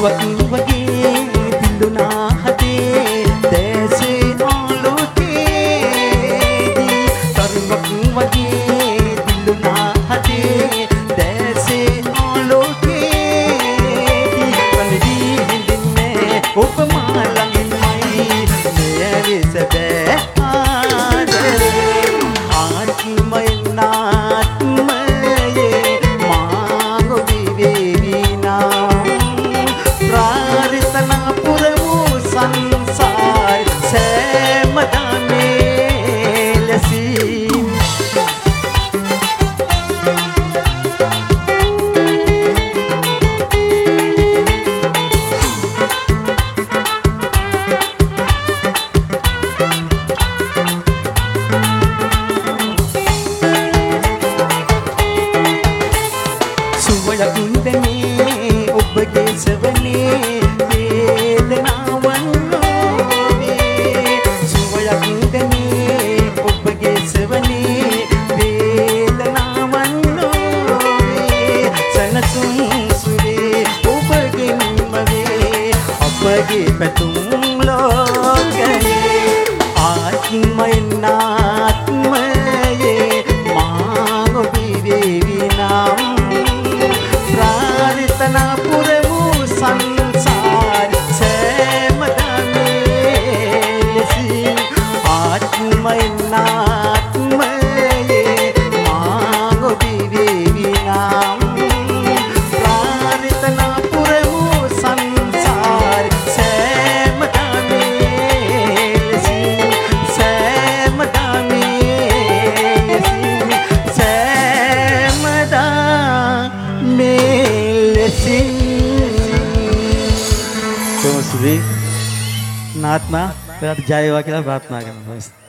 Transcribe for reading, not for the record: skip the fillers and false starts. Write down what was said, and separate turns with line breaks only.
වගේ දිලුනා හදේ දැසේ ආලෝකේදී තරුවක් වගේ දිලුනා හදේ දැසේ ආලෝකේදී කලදී හිඳින්නේ ඔබ මා ළඟින්මයි මෙය සැබෑ ආදරේ ආත්මය නාත්මයේ මාග විවේවිනා ප්‍රාර්ථනා පුරමු සංසාර සෑමදා මේ ලෙසින් ඔබගේ සවනේ වේදනාවන් නොවේ සුවයක් දෙන්නේ ඔබගේ සවනේ වේදනාවන් නොවේ සනසුන් සුවේ ඔබගෙන් මවේ අපගේ පැතුම් ලෝකයේ ආත්මය නාත්මයේ මාග විවේවිනම් प्रार्थना पुरमु संसार सैमदा में आत्मय नात्मये मांगो विवेविनाम प्रार्थना पुरमु संसार सैमदा में सैमदा में सैमदा तो सुबह नात्मा जय वा කියලා ප්‍රාර්ථනා කරනවා.